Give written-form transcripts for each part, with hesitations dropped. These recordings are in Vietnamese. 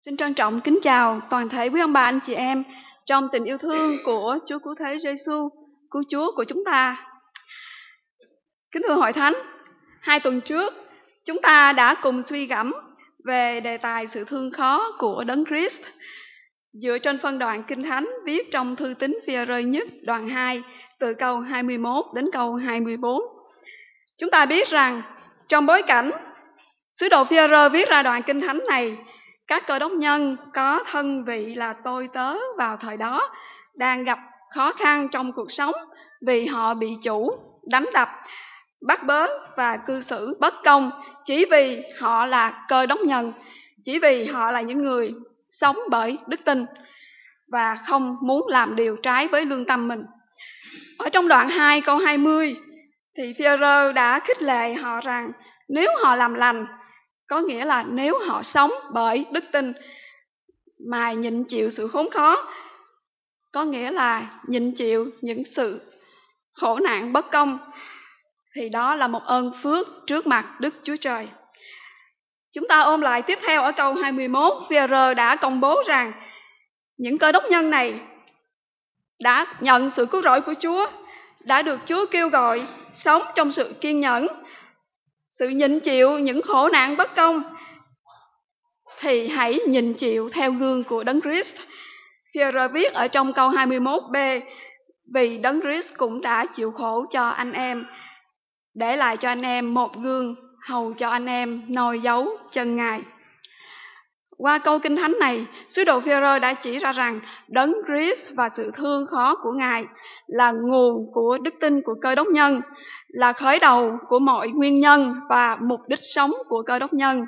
Xin trân trọng kính chào toàn thể quý ông bà anh chị em trong tình yêu thương của Chúa Cứu Thế Giêsu, Cứu Chúa của chúng ta. Kính thưa hội thánh, 2 tuần trước chúng ta đã cùng suy gẫm về đề tài sự thương khó của Đấng Christ dựa trên phân đoạn Kinh Thánh viết trong thư tín Phi-e-rơ nhất đoạn 2 từ câu 21 đến câu 24. Chúng ta biết rằng trong bối cảnh sứ đồ Phi-e-rơ viết ra đoạn Kinh Thánh này, các Cơ Đốc nhân có thân vị là tôi tớ vào thời đó đang gặp khó khăn trong cuộc sống vì họ bị chủ đánh đập, bắt bớ và cư xử bất công chỉ vì họ là Cơ Đốc nhân, chỉ vì họ là những người sống bởi đức tin và không muốn làm điều trái với lương tâm mình. Ở trong đoạn 2 câu 20 thì Phi-e-rơ đã khích lệ họ rằng nếu họ làm lành, có nghĩa là nếu họ sống bởi đức tin mà nhịn chịu sự khốn khó, có nghĩa là nhịn chịu những sự khổ nạn bất công, thì đó là một ơn phước trước mặt Đức Chúa Trời. Chúng ta ôm lại tiếp theo ở câu 21, Phi-e-rơ đã công bố rằng những Cơ Đốc nhân này đã nhận sự cứu rỗi của Chúa, đã được Chúa kêu gọi sống trong sự kiên nhẫn, sự nhịn chịu những khổ nạn bất công, thì hãy nhịn chịu theo gương của Đấng Christ. Phi-e-rơ viết ở trong câu 21b, vì Đấng Christ cũng đã chịu khổ cho anh em, để lại cho anh em một gương, hầu cho anh em noi dấu chân Ngài. Qua câu Kinh Thánh này, sứ đồ Phi-e-rơ đã chỉ ra rằng Đấng Christ và sự thương khó của Ngài là nguồn của đức tin của Cơ Đốc nhân, là khởi đầu của mọi nguyên nhân và mục đích sống của Cơ Đốc nhân.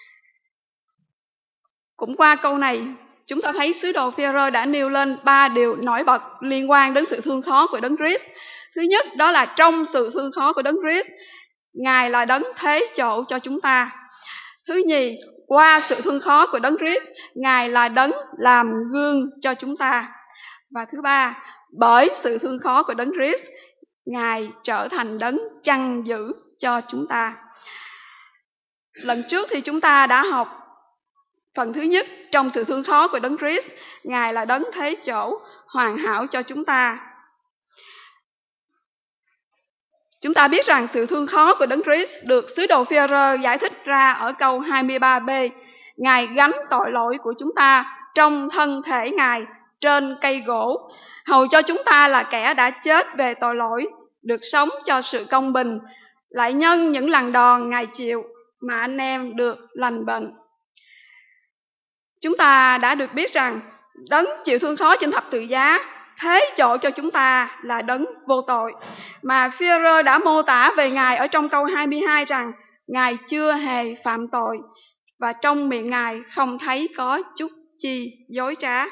Cũng qua câu này, chúng ta thấy sứ đồ Phi-e-rơ đã nêu lên 3 điều nổi bật liên quan đến sự thương khó của Đấng Christ. Thứ nhất, đó là trong sự thương khó của Đấng Christ, Ngài là Đấng thế chỗ cho chúng ta. Thứ nhì, qua sự thương khó của Đấng Christ, Ngài là Đấng làm gương cho chúng ta. Và thứ ba, bởi sự thương khó của Đấng Christ, Ngài trở thành Đấng chăn giữ cho chúng ta. Lần trước thì chúng ta đã học phần thứ nhất, trong sự thương khó của Đấng Christ, Ngài là Đấng thế chỗ hoàn hảo cho chúng ta. Chúng ta biết rằng sự thương khó của Đấng Christ được sứ đồ Phi-e-rơ giải thích ra ở câu 23b. Ngài gánh tội lỗi của chúng ta trong thân thể Ngài trên cây gỗ, hầu cho chúng ta là kẻ đã chết về tội lỗi, được sống cho sự công bình, lại nhân những lần đòn Ngài chịu mà anh em được lành bệnh. Chúng ta đã được biết rằng Đấng chịu thương khó trên thập tự giá thế chỗ cho chúng ta là Đấng vô tội, mà Phi-e-rơ đã mô tả về Ngài ở trong câu 22 rằng Ngài chưa hề phạm tội và trong miệng Ngài không thấy có chút chi dối trá.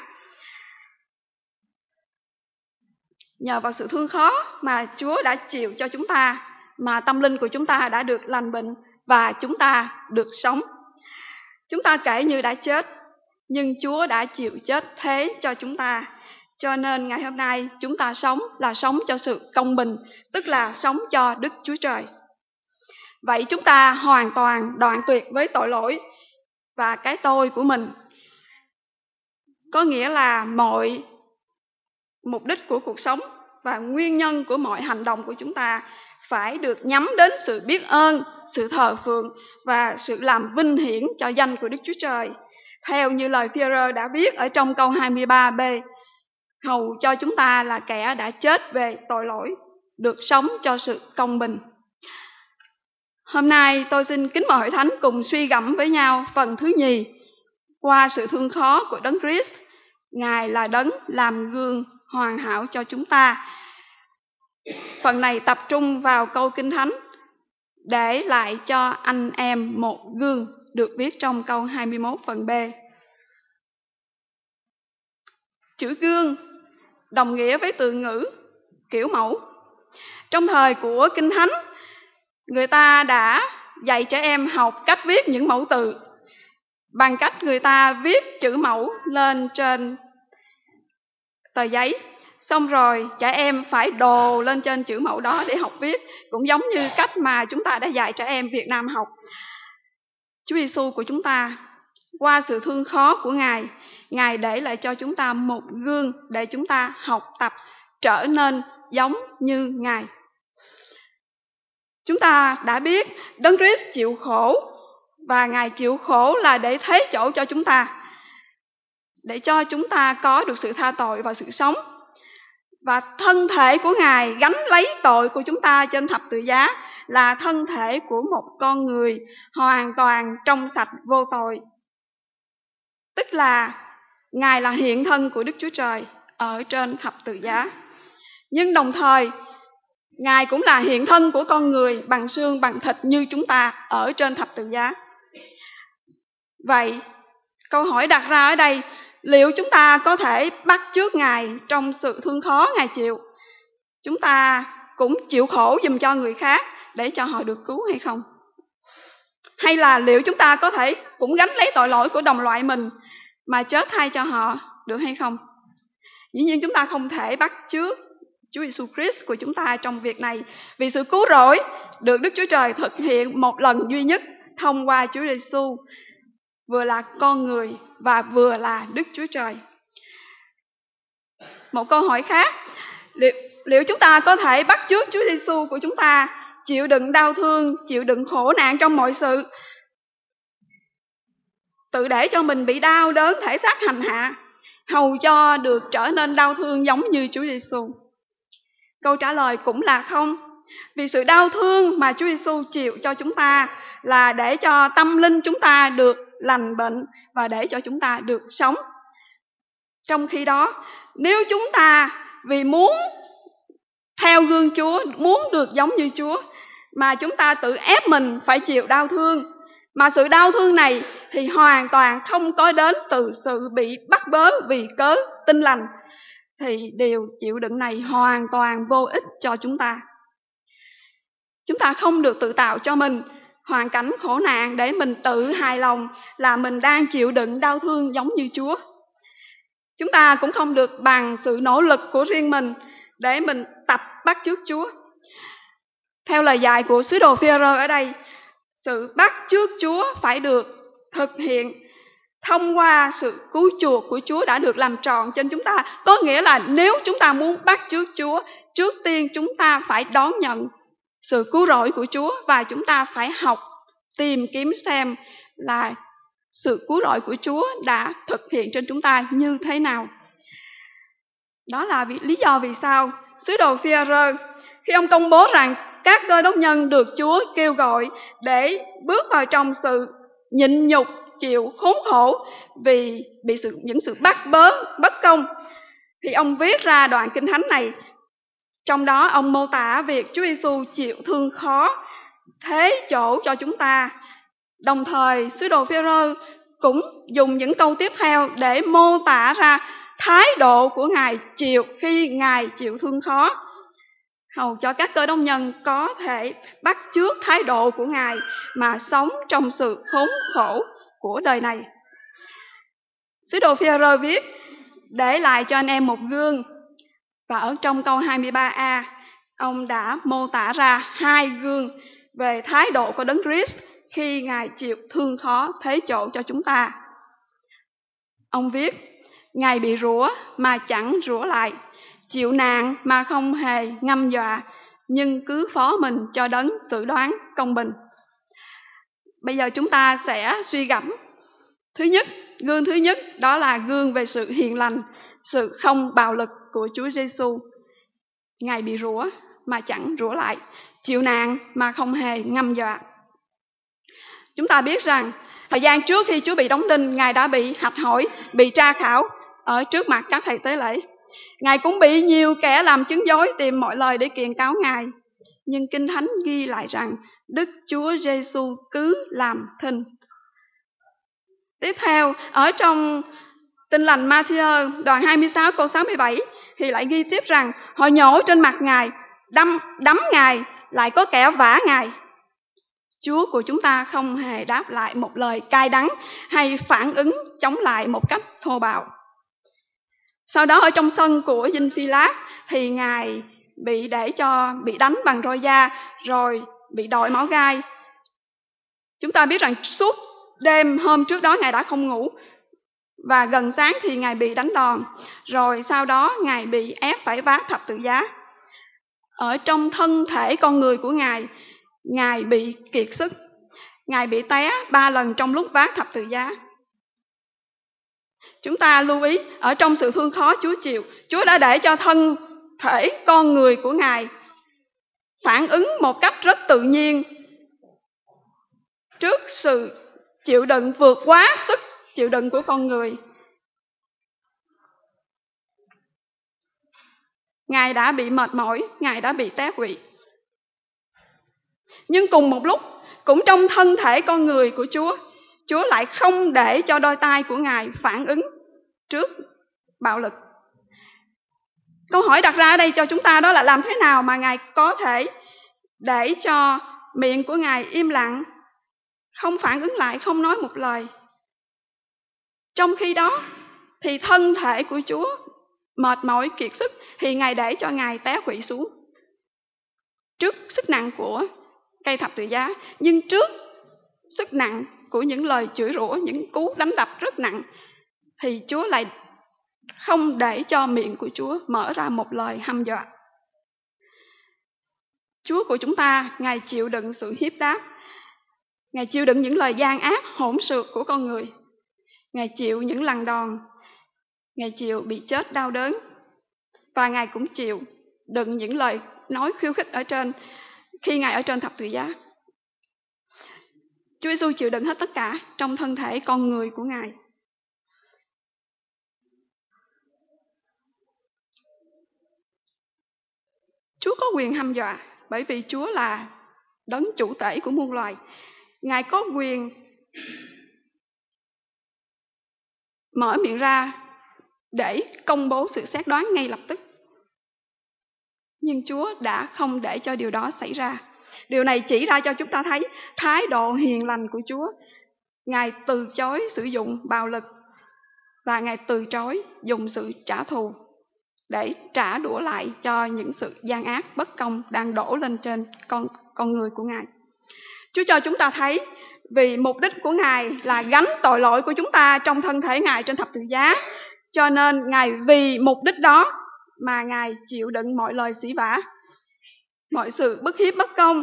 Nhờ vào sự thương khó mà Chúa đã chịu cho chúng ta, mà tâm linh của chúng ta đã được lành bệnh và chúng ta được sống. Chúng ta kể như đã chết, nhưng Chúa đã chịu chết thế cho chúng ta. Cho nên ngày hôm nay chúng ta sống là sống cho sự công bình, tức là sống cho Đức Chúa Trời. Vậy chúng ta hoàn toàn đoạn tuyệt với tội lỗi và cái tôi của mình. Có nghĩa là mọi mục đích của cuộc sống và nguyên nhân của mọi hành động của chúng ta phải được nhắm đến sự biết ơn, sự thờ phượng và sự làm vinh hiển cho danh của Đức Chúa Trời. Theo như lời Phi-e-rơ đã viết ở trong câu 23b, hầu cho chúng ta là kẻ đã chết về tội lỗi, được sống cho sự công bình. Hôm nay tôi xin kính mời hội thánh cùng suy gẫm với nhau phần thứ nhì, qua sự thương khó của Đấng Christ, Ngài là Đấng làm gương hoàn hảo cho chúng ta. Phần này tập trung vào câu Kinh Thánh, để lại cho anh em một gương, được viết trong câu 21 phần B. Chữ gương đồng nghĩa với từ ngữ kiểu mẫu. Trong thời của Kinh Thánh, người ta đã dạy trẻ em học cách viết những mẫu từ bằng cách người ta viết chữ mẫu lên trên tờ giấy, xong rồi trẻ em phải đồ lên trên chữ mẫu đó để học viết, cũng giống như cách mà chúng ta đã dạy trẻ em Việt Nam học. Chúa Giêsu của chúng ta Qua sự thương khó của Ngài, Ngài để lại cho chúng ta một gương để chúng ta học tập trở nên giống như Ngài. Chúng ta đã biết Đấng Christ chịu khổ, và Ngài chịu khổ là để thế chỗ cho chúng ta, để cho chúng ta có được sự tha tội và sự sống. Và thân thể của Ngài gánh lấy tội của chúng ta trên thập tự giá là thân thể của một con người hoàn toàn trong sạch vô tội. Tức là Ngài là hiện thân của Đức Chúa Trời ở trên thập tự giá. Nhưng đồng thời, Ngài cũng là hiện thân của con người bằng xương bằng thịt như chúng ta ở trên thập tự giá. Vậy, câu hỏi đặt ra ở đây, liệu chúng ta có thể bắt chước Ngài trong sự thương khó Ngài chịu? Chúng ta cũng chịu khổ giùm cho người khác để cho họ được cứu hay không? Hay là liệu chúng ta có thể cũng gánh lấy tội lỗi của đồng loại mình mà chết thay cho họ được hay không? Dĩ nhiên chúng ta không thể bắt chước Chúa Giêsu Christ của chúng ta trong việc này, vì sự cứu rỗi được Đức Chúa Trời thực hiện một lần duy nhất thông qua Chúa Giêsu, vừa là con người và vừa là Đức Chúa Trời. Một câu hỏi khác, liệu chúng ta có thể bắt chước Chúa Giêsu của chúng ta chịu đựng đau thương, chịu đựng khổ nạn trong mọi sự, tự để cho mình bị đau đớn thể xác hành hạ, hầu cho được trở nên đau thương giống như Chúa Giêsu? Câu trả lời cũng là không. Vì sự đau thương mà Chúa Giêsu chịu cho chúng ta là để cho tâm linh chúng ta được lành bệnh và để cho chúng ta được sống. Trong khi đó, nếu chúng ta vì muốn theo gương Chúa, muốn được giống như Chúa, mà chúng ta tự ép mình phải chịu đau thương, mà sự đau thương này thì hoàn toàn không có đến từ sự bị bắt bớ vì cớ Tin Lành, thì điều chịu đựng này hoàn toàn vô ích cho chúng ta. Chúng ta không được tự tạo cho mình hoàn cảnh khổ nạn để mình tự hài lòng là mình đang chịu đựng đau thương giống như Chúa. Chúng ta cũng không được bằng sự nỗ lực của riêng mình để mình tập bắt chước Chúa. Theo lời dạy của sứ đồ Phi-e-rơ ở đây, sự bắt chước Chúa phải được thực hiện thông qua sự cứu chuộc của Chúa đã được làm trọn trên chúng ta. Có nghĩa là nếu chúng ta muốn bắt chước Chúa, trước tiên chúng ta phải đón nhận sự cứu rỗi của Chúa, và chúng ta phải học tìm kiếm xem là sự cứu rỗi của Chúa đã thực hiện trên chúng ta như thế nào. Đó là lý do vì sao sứ đồ Phi-e-rơ, khi ông công bố rằng các Cơ Đốc nhân được Chúa kêu gọi để bước vào trong sự nhịn nhục, chịu khốn khổ vì bị những sự bắt bớ, bất công, thì ông viết ra đoạn kinh thánh này. Trong đó ông mô tả việc Chúa Giêsu chịu thương khó, thế chỗ cho chúng ta. Đồng thời sứ đồ Phi-e-rơ cũng dùng những câu tiếp theo để mô tả ra thái độ của Ngài khi Ngài chịu thương khó, hầu cho các Cơ Đốc nhân có thể bắt chước thái độ của Ngài mà sống trong sự khốn khổ của đời này. Sứ đồ Phi-e-rơ viết để lại cho anh em một gương, và ở trong câu 23a, ông đã mô tả ra hai gương về thái độ của Đấng Christ khi Ngài chịu thương khó thế chỗ cho chúng ta. Ông viết, Ngài bị rủa mà chẳng rủa lại, chịu nạn mà không hề ngâm dọa, nhưng cứ phó mình cho Đấng xử đoán công bình. Bây giờ chúng ta sẽ suy gẫm. Gương thứ nhất đó là gương về sự hiền lành, sự không bạo lực của Chúa Giêsu. Ngài bị rủa mà chẳng rủa lại, chịu nạn mà không hề ngâm dọa. Chúng ta biết rằng thời gian trước khi Chúa bị đóng đinh, Ngài đã bị hạch hỏi, bị tra khảo ở trước mặt các thầy tế lễ. Ngài cũng bị nhiều kẻ làm chứng dối tìm mọi lời để kiện cáo Ngài. Nhưng Kinh Thánh ghi lại rằng Đức Chúa Giêsu cứ làm thinh. Tiếp theo, ở trong Tin Lành Ma-thi-ơ đoạn 26 câu 67 thì lại ghi tiếp rằng họ nhổ trên mặt Ngài, đấm Ngài, lại có kẻ vả Ngài. Chúa của chúng ta không hề đáp lại một lời cay đắng hay phản ứng chống lại một cách thô bạo. Sau đó ở trong sân của dinh Phi-lát thì Ngài bị đánh bằng roi da, rồi bị đội máu gai. Chúng ta biết rằng suốt đêm hôm trước đó Ngài đã không ngủ, và gần sáng thì Ngài bị đánh đòn, rồi sau đó Ngài bị ép phải vác thập tự giá. Ở trong thân thể con người của Ngài bị kiệt sức. Ngài bị té 3 lần trong lúc vác thập tự giá. Chúng ta lưu ý, ở trong sự thương khó Chúa chịu, Chúa đã để cho thân thể con người của Ngài phản ứng một cách rất tự nhiên trước sự chịu đựng vượt quá sức chịu đựng của con người. Ngài đã bị mệt mỏi, Ngài đã bị té quỵ. Nhưng cùng một lúc, cũng trong thân thể con người của Chúa lại không để cho đôi tay của Ngài phản ứng trước bạo lực. Câu hỏi đặt ra ở đây cho chúng ta đó là làm thế nào mà Ngài có thể để cho miệng của Ngài im lặng, không phản ứng lại, không nói một lời. Trong khi đó thì thân thể của Chúa mệt mỏi kiệt sức thì Ngài để cho Ngài té quỵ xuống trước sức nặng của cây thập tự giá. Nhưng trước sức nặng của những lời chửi rủa, những cú đánh đập rất nặng, thì Chúa lại không để cho miệng của Chúa mở ra một lời hăm dọa. Chúa của chúng ta, Ngài chịu đựng sự hiếp đáp, Ngài chịu đựng những lời gian ác hỗn xược của con người, Ngài chịu những lần đòn, Ngài chịu bị chết đau đớn, và Ngài cũng chịu đựng những lời nói khiêu khích khi Ngài ở trên thập tự giá. Chúa Giêsu chịu đựng hết tất cả trong thân thể con người của Ngài. Chúa có quyền hăm dọa bởi vì Chúa là đấng chủ tể của muôn loài. Ngài có quyền mở miệng ra để công bố sự xét đoán ngay lập tức. Nhưng Chúa đã không để cho điều đó xảy ra. Điều này chỉ ra cho chúng ta thấy thái độ hiền lành của Chúa. Ngài từ chối sử dụng bạo lực và Ngài từ chối dùng sự trả thù để trả đũa lại cho những sự gian ác bất công đang đổ lên trên con người của Ngài. Chúa cho chúng ta thấy vì mục đích của Ngài là gánh tội lỗi của chúng ta trong thân thể Ngài trên thập tự giá, cho nên Ngài vì mục đích đó mà Ngài chịu đựng mọi lời sỉ vả, mọi sự bức hiếp bất công.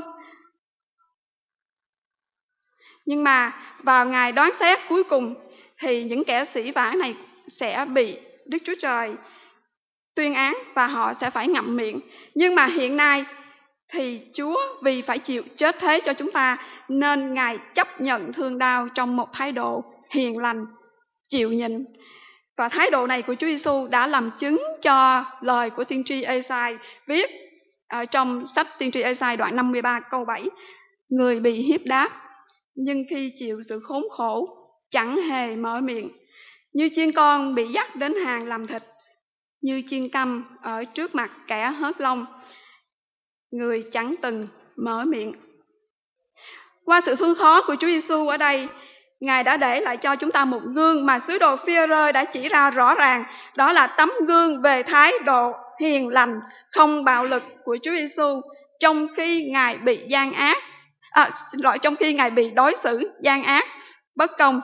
Nhưng mà vào ngày đoán xét cuối cùng thì những kẻ sỉ vả này sẽ bị Đức Chúa Trời tuyên án và họ sẽ phải ngậm miệng. Nhưng mà hiện nay thì Chúa vì phải chịu chết thế cho chúng ta nên Ngài chấp nhận thương đau trong một thái độ hiền lành, chịu nhịn. Và thái độ này của Chúa Giêsu đã làm chứng cho lời của tiên tri Ê-sai viết ở trong sách tiên tri Ê-sai đoạn 53 câu 7: Người bị hiếp đáp nhưng khi chịu sự khốn khổ chẳng hề mở miệng, như chiên con bị dắt đến hàng làm thịt, như chiên câm ở trước mặt kẻ hớt lông, người chẳng từng mở miệng. Qua sự thương khó của Chúa Giêsu ở đây, Ngài đã để lại cho chúng ta một gương mà sứ đồ Phi-e-rơ đã chỉ ra rõ ràng, đó là tấm gương về thái độ hiền lành, không bạo lực của Chúa Giêsu trong khi Ngài bị trong khi Ngài bị đối xử gian ác, bất công.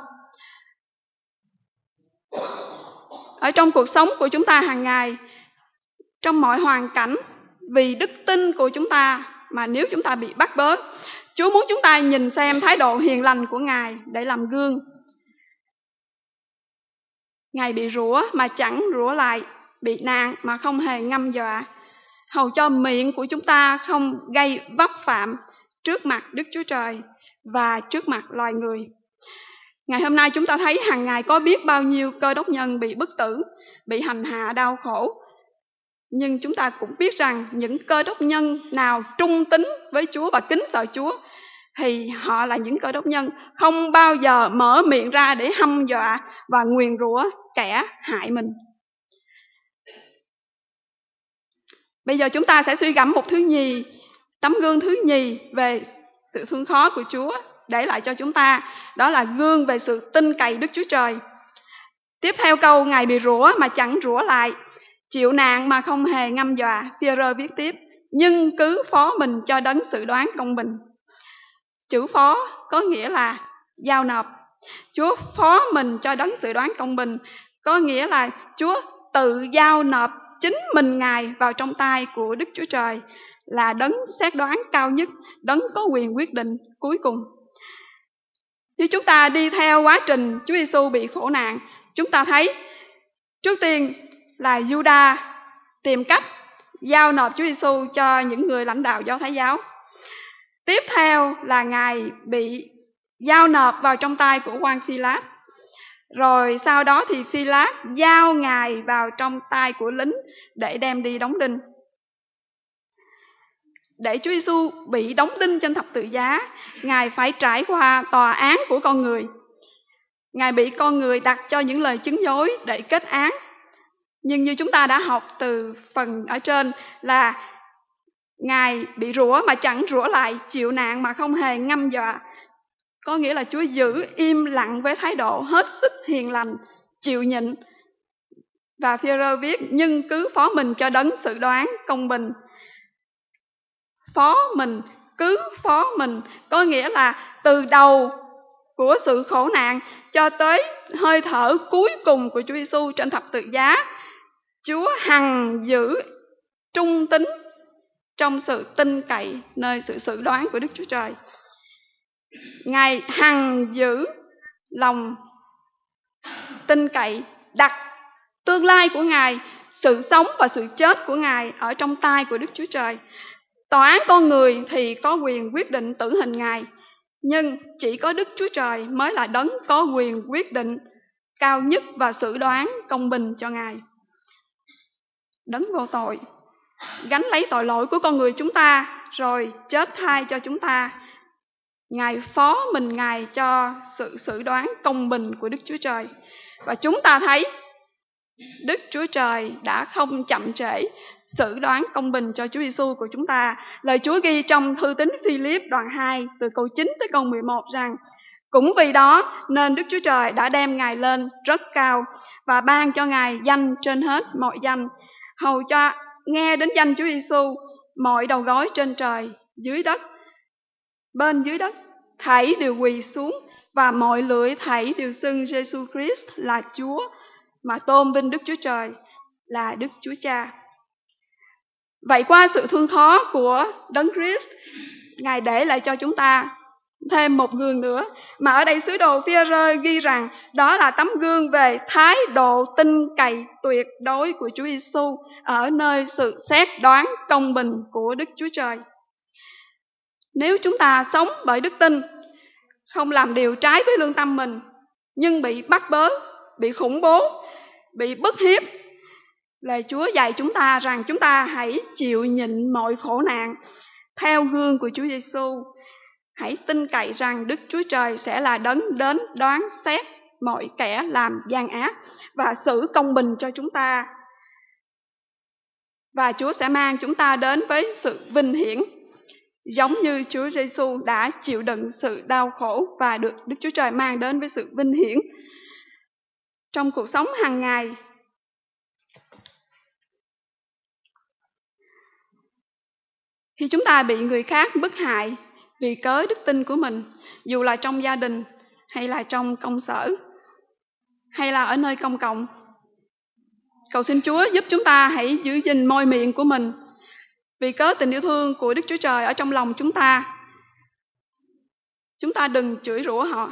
Ở trong cuộc sống của chúng ta hàng ngày, trong mọi hoàn cảnh, vì đức tin của chúng ta mà nếu chúng ta bị bắt bớ, Chúa muốn chúng ta nhìn xem thái độ hiền lành của Ngài để làm gương. Ngài bị rủa mà chẳng rủa lại, bị nạn mà không hề ngâm dọa, hầu cho miệng của chúng ta không gây vấp phạm trước mặt Đức Chúa Trời và trước mặt loài người. Ngày hôm nay chúng ta thấy hàng ngày có biết bao nhiêu cơ đốc nhân bị bức tử, bị hành hạ đau khổ. Nhưng chúng ta cũng biết rằng những cơ đốc nhân nào trung tín với Chúa và kính sợ Chúa thì họ là những cơ đốc nhân không bao giờ mở miệng ra để hăm dọa và nguyền rủa kẻ hại mình. Bây giờ chúng ta sẽ suy gẫm một tấm gương thứ nhì về sự thương khó của Chúa để lại cho chúng ta, đó là gương về sự tin cậy Đức Chúa Trời. Tiếp theo câu Ngài bị rủa mà chẳng rủa lại, chịu nạn mà không hề ngâm dọa, Phi-e-rơ viết tiếp: nhưng cứ phó mình cho đấng xử đoán công bình. Chữ phó có nghĩa là giao nộp. Chúa phó mình cho đấng xử đoán công bình, có nghĩa là Chúa tự giao nộp chính mình Ngài vào trong tay của Đức Chúa Trời, là đấng xét đoán cao nhất, đấng có quyền quyết định cuối cùng. Nếu chúng ta đi theo quá trình Chúa Giêsu bị khổ nạn, chúng ta thấy trước tiên là Giu-đa tìm cách giao nộp Chúa Giêsu cho những người lãnh đạo Do Thái giáo. Tiếp theo là Ngài bị giao nộp vào trong tay của quan Phi-lát. Rồi sau đó thì Phi-lát giao Ngài vào trong tay của lính để đem đi đóng đinh. Để Chúa Giêsu bị đóng đinh trên thập tự giá, Ngài phải trải qua tòa án của con người. Ngài bị con người đặt cho những lời chứng dối để kết án. Nhưng như chúng ta đã học từ phần ở trên là Ngài bị rủa mà chẳng rủa lại, chịu nạn mà không hề ngâm dọa. Có nghĩa là Chúa giữ im lặng với thái độ hết sức hiền lành, chịu nhịn. Và Phi-e-rơ viết, nhưng cứ phó mình cho đấng xử đoán công bình. Phó mình, cứ phó mình, có nghĩa là từ đầu của sự khổ nạn cho tới hơi thở cuối cùng của Chúa Giêsu trên thập tự giá, Chúa hằng giữ trung tín trong sự tin cậy nơi sự xử đoán của Đức Chúa Trời. Ngài hằng giữ lòng tin cậy, đặt tương lai của Ngài, sự sống và sự chết của Ngài ở trong tay của Đức Chúa Trời. Tòa án con người thì có quyền quyết định tử hình Ngài, nhưng chỉ có Đức Chúa Trời mới là đấng có quyền quyết định cao nhất và xử đoán công bình cho Ngài. Đấng vô tội gánh lấy tội lỗi của con người chúng ta rồi chết thay cho chúng ta. Ngài phó mình Ngài cho sự xử đoán công bình của Đức Chúa Trời. Và chúng ta thấy Đức Chúa Trời đã không chậm trễ xử đoán công bình cho Chúa Giêsu của chúng ta. Lời Chúa ghi trong thư tín Phi-líp đoạn 2 từ câu 9 tới câu 11 rằng: cũng vì đó nên Đức Chúa Trời đã đem Ngài lên rất cao và ban cho Ngài danh trên hết mọi danh, hầu cho nghe đến danh Chúa Giêsu mọi đầu gối trên trời, dưới đất, bên dưới đất thảy đều quỳ xuống, và mọi lưỡi thảy đều xưng Giêsu Christ là Chúa, mà tôn vinh Đức Chúa Trời là Đức Chúa Cha. Vậy qua sự thương khó của Đấng Christ, Ngài để lại cho chúng ta thêm một gương nữa, mà ở đây sứ đồ Phi-e-rơ ghi rằng đó là tấm gương về thái độ tin cậy tuyệt đối của Chúa Giêsu ở nơi sự xét đoán công bình của Đức Chúa Trời. Nếu chúng ta sống bởi đức tin, không làm điều trái với lương tâm mình, nhưng bị bắt bớ, bị khủng bố, bị bức hiếp, lời Chúa dạy chúng ta rằng chúng ta hãy chịu nhịn mọi khổ nạn theo gương của Chúa Giêsu. Hãy tin cậy rằng Đức Chúa Trời sẽ là đấng đến đoán xét mọi kẻ làm gian ác và xử công bình cho chúng ta. Và Chúa sẽ mang chúng ta đến với sự vinh hiển, giống như Chúa Giêsu đã chịu đựng sự đau khổ và được Đức Chúa Trời mang đến với sự vinh hiển trong cuộc sống hàng ngày. Khi chúng ta bị người khác bức hại vì cớ đức tin của mình, dù là trong gia đình hay là trong công sở hay là ở nơi công cộng, cầu xin Chúa giúp chúng ta hãy giữ gìn môi miệng của mình vì cớ tình yêu thương của Đức Chúa Trời ở trong lòng chúng ta. Chúng ta đừng chửi rủa họ,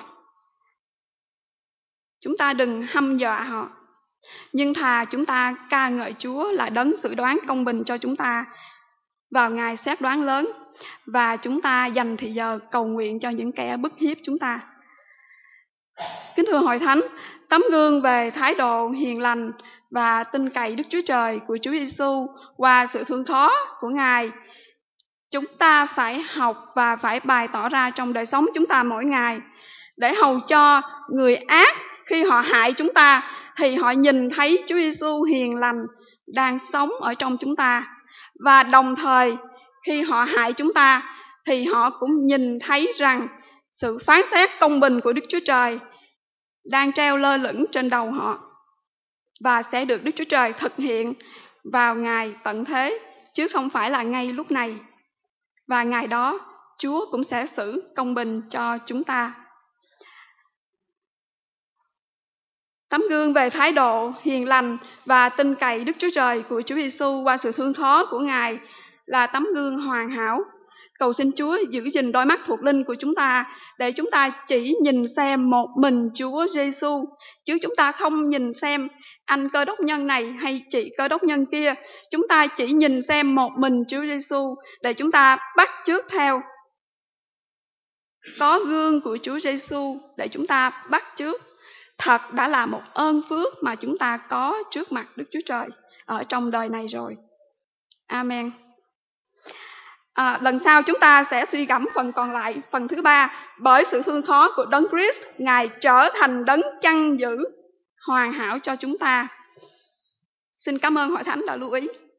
chúng ta đừng hăm dọa họ, nhưng thà chúng ta ca ngợi Chúa là đấng xử đoán công bình cho chúng ta vào ngày xét đoán lớn, và chúng ta dành thời giờ cầu nguyện cho những kẻ bức hiếp chúng ta. Kính thưa hội thánh, tấm gương về thái độ hiền lành và tin cậy Đức Chúa Trời của Chúa Giêsu qua sự thương khó của Ngài, chúng ta phải học và phải bày tỏ ra trong đời sống chúng ta mỗi ngày, để hầu cho người ác khi họ hại chúng ta thì họ nhìn thấy Chúa Giêsu hiền lành đang sống ở trong chúng ta, và đồng thời khi họ hại chúng ta thì họ cũng nhìn thấy rằng sự phán xét công bình của Đức Chúa Trời đang treo lơ lửng trên đầu họ và sẽ được Đức Chúa Trời thực hiện vào ngày tận thế, chứ không phải là ngay lúc này. Và ngày đó Chúa cũng sẽ xử công bình cho chúng ta. Tấm gương về thái độ hiền lành và tin cậy Đức Chúa Trời của Chúa Giêsu qua sự thương xót của Ngài là tấm gương hoàn hảo. Cầu xin Chúa giữ gìn đôi mắt thuộc linh của chúng ta để chúng ta chỉ nhìn xem một mình Chúa Giêsu, chứ chúng ta không nhìn xem anh cơ đốc nhân này hay chị cơ đốc nhân kia. Chúng ta chỉ nhìn xem một mình Chúa Giêsu để chúng ta bắt chước theo. Có gương của Chúa Giêsu để chúng ta bắt chước. Thật đã là một ơn phước mà chúng ta có trước mặt Đức Chúa Trời ở trong đời này rồi. Amen. Lần sau chúng ta sẽ suy gẫm phần còn lại, phần thứ 3. Bởi sự thương xót của Đấng Christ, Ngài trở thành đấng chăn giữ hoàn hảo cho chúng ta. Xin cảm ơn Hội Thánh đã lưu ý.